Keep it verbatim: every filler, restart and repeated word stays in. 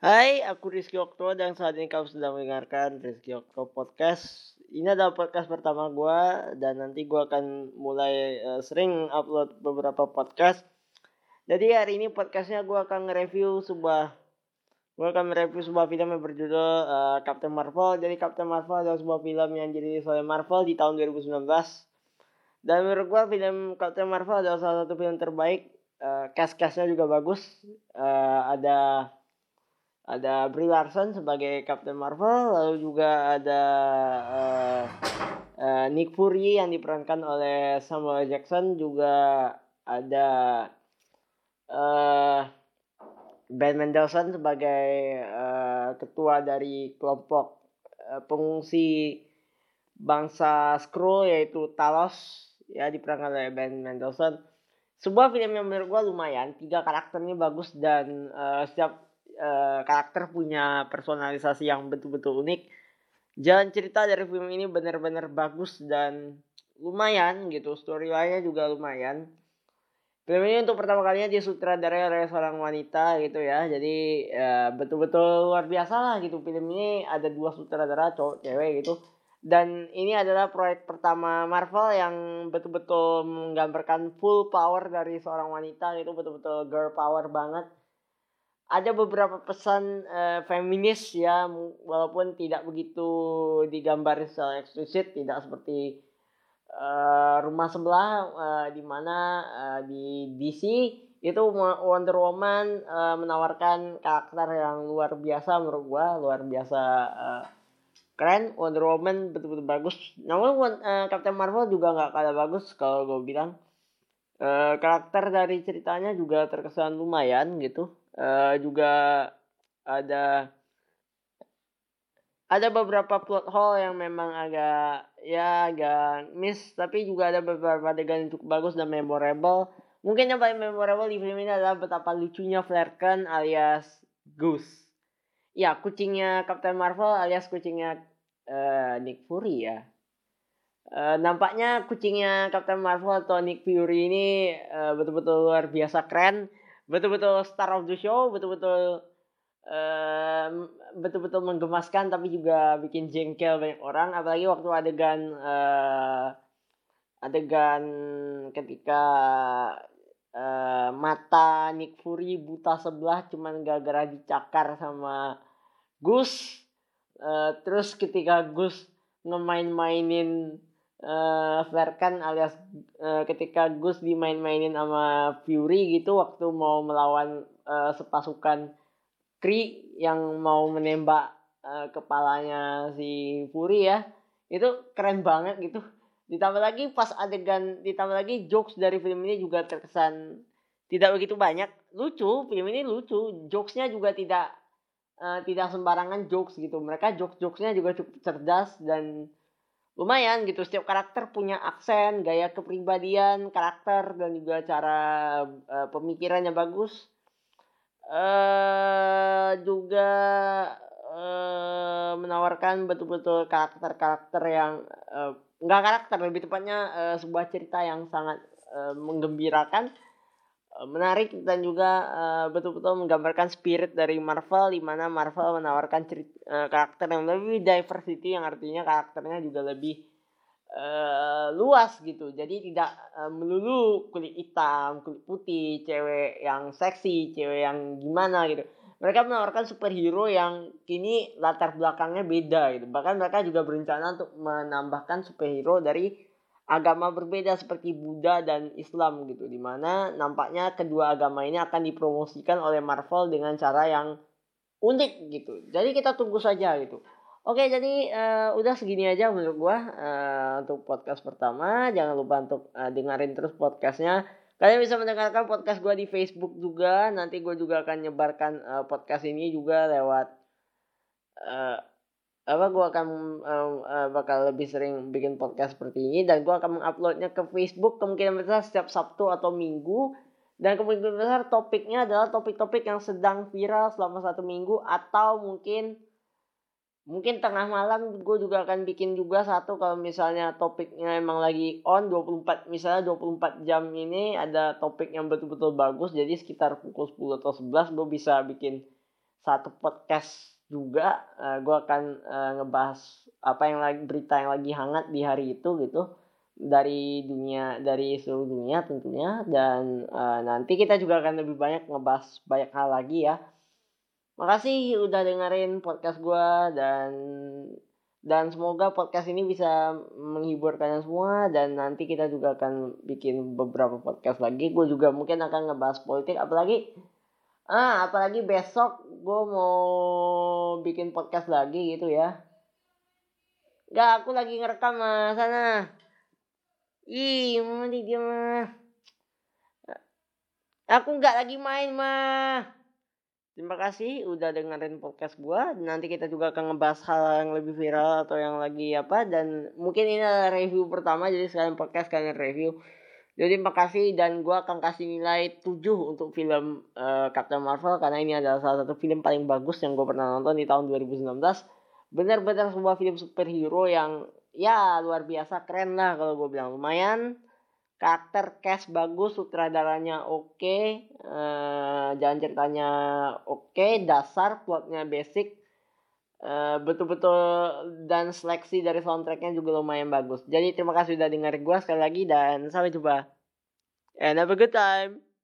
Hai, aku Rizky Okto dan saat ini kamu sedang mendengarkan Rizky Okto Podcast. Ini adalah podcast pertama gue dan nanti gue akan mulai uh, sering upload beberapa podcast. Jadi hari ini podcastnya gue akan nge-review sebuah gue akan mereview sebuah film yang berjudul uh, Captain Marvel. Jadi Captain Marvel adalah sebuah film yang dirilis oleh Marvel di tahun dua ribu sembilan belas. Dan menurut gue film Captain Marvel adalah salah satu film terbaik. Uh, cast-castnya juga bagus. Uh, ada Ada Brie Larson sebagai Captain Marvel, lalu juga ada uh, uh, Nick Fury yang diperankan oleh Samuel Jackson, juga ada uh, Ben Mendelsohn sebagai uh, ketua dari kelompok uh, pengungsi bangsa Skrull yaitu Talos, ya diperankan oleh Ben Mendelsohn. Sebuah film yang menurut gue lumayan, tiga karakternya bagus dan uh, setiap uh, karakter punya personalisasi yang betul-betul unik. Jalan cerita dari film ini benar-benar bagus dan lumayan gitu, storyline-nya juga lumayan. Film ini untuk pertama kalinya disutradarai oleh seorang wanita gitu ya, jadi ya, betul-betul luar biasa lah gitu. Film ini ada dua sutradara, cowok cewek gitu. Dan ini adalah proyek pertama Marvel yang betul-betul menggambarkan full power dari seorang wanita gitu, betul-betul girl power banget. Ada beberapa pesan uh, feminis ya, walaupun tidak begitu digambar secara eksplisit, tidak seperti uh, rumah sebelah uh, di mana uh, di D C itu Wonder Woman uh, menawarkan karakter yang luar biasa menurut gua, luar biasa uh, keren. Wonder Woman betul-betul bagus. Namun uh, Captain Marvel juga nggak kalah bagus kalau gue bilang. Uh, karakter dari ceritanya juga terkesan lumayan gitu. Uh, juga ada ada beberapa plot hole yang memang agak ya agak miss, tapi juga ada beberapa adegan yang cukup bagus dan memorable. Mungkin yang paling memorable di film ini adalah betapa lucunya Flerken alias Goose. Ya, kucingnya Captain Marvel alias kucingnya uh, Nick Fury ya. Uh, nampaknya kucingnya Captain Marvel atau Nick Fury ini uh, betul-betul luar biasa keren, betul-betul star of the show, betul-betul uh, betul-betul menggemaskan, tapi juga bikin jengkel banyak orang. Apalagi waktu adegan uh, adegan ketika uh, mata Nick Fury buta sebelah cuman gara-gara dicakar sama Gus. Uh, terus ketika Gus ngemain-mainin uh, Flerken alias uh, ketika Gus dimain-mainin sama Fury gitu waktu mau melawan uh, sepasukan Kree yang mau menembak uh, kepalanya si Fury ya, itu keren banget gitu. Ditambah lagi pas adegan, ditambah lagi jokes dari film ini juga terkesan tidak begitu banyak. Lucu, film ini lucu, jokesnya juga tidak Uh, tidak sembarangan jokes gitu. Mereka jokes-jokesnya juga cukup cerdas dan lumayan gitu. Setiap karakter punya aksen, gaya kepribadian karakter dan juga cara uh, pemikirannya bagus. Uh, juga uh, menawarkan betul-betul karakter-karakter yang uh, nggak karakter, lebih tepatnya uh, sebuah cerita yang sangat uh, menggembirakan, menarik dan juga uh, betul-betul menggambarkan spirit dari Marvel, di mana Marvel menawarkan cerita, uh, karakter yang lebih diversity, yang artinya karakternya juga lebih uh, luas gitu. Jadi tidak uh, melulu kulit hitam, kulit putih, cewek yang seksi, cewek yang gimana gitu. Mereka menawarkan superhero yang kini latar belakangnya beda gitu. Bahkan mereka juga berencana untuk menambahkan superhero dari agama berbeda seperti Buddha dan Islam gitu, dimana nampaknya kedua agama ini akan dipromosikan oleh Marvel dengan cara yang unik gitu. Jadi kita tunggu saja gitu. Oke, jadi uh, udah segini aja menurut gua uh, untuk podcast pertama. Jangan lupa untuk uh, dengerin terus podcastnya. Kalian bisa mendengarkan podcast gua di Facebook juga. Nanti gua juga akan nyebarkan uh, podcast ini juga lewat uh, apa gue akan uh, uh, bakal lebih sering bikin podcast seperti ini, dan gue akan menguploadnya ke Facebook kemungkinan besar setiap Sabtu atau Minggu, dan kemungkinan besar topiknya adalah topik-topik yang sedang viral selama satu minggu, atau mungkin mungkin tengah malam gue juga akan bikin juga satu kalau misalnya topiknya emang lagi on dua puluh empat, misalnya dua puluh empat jam ini ada topik yang betul-betul bagus, jadi sekitar pukul sepuluh atau sebelas gue bisa bikin satu podcast juga. Uh, gue akan uh, ngebahas apa yang lagi berita yang lagi hangat di hari itu gitu, dari dunia dari seluruh dunia tentunya. Dan uh, nanti kita juga akan lebih banyak ngebahas banyak hal lagi ya. Makasih udah dengerin podcast gue, dan dan semoga podcast ini bisa menghibur kalian semua. Dan nanti kita juga akan bikin beberapa podcast lagi. Gue juga mungkin akan ngebahas politik, apalagi ah apalagi besok gue mau bikin podcast lagi gitu ya. Gak, aku lagi ngerekam mah sana. Ih, mama di dia mah. Aku nggak lagi main mah. Terima kasih udah dengerin podcast gua. Nanti kita juga akan ngebahas hal yang lebih viral atau yang lagi apa. Dan mungkin ini adalah review pertama, jadi sekalian podcast sekalian review. Jadi makasih, dan gua akan kasih nilai tujuh untuk film uh, Captain Marvel, karena ini adalah salah satu film paling bagus yang gua pernah nonton di tahun dua ribu sembilan belas. Benar-benar sebuah film superhero yang ya luar biasa, keren lah kalau gua bilang. Lumayan. Karakter cast bagus, sutradaranya oke, okay, uh, jalan ceritanya oke, okay, dasar, plotnya basic, uh, betul-betul, dan seleksi dari soundtracknya juga lumayan bagus. Jadi terima kasih udah dengerin gue sekali lagi, dan sampai jumpa. And have a good time.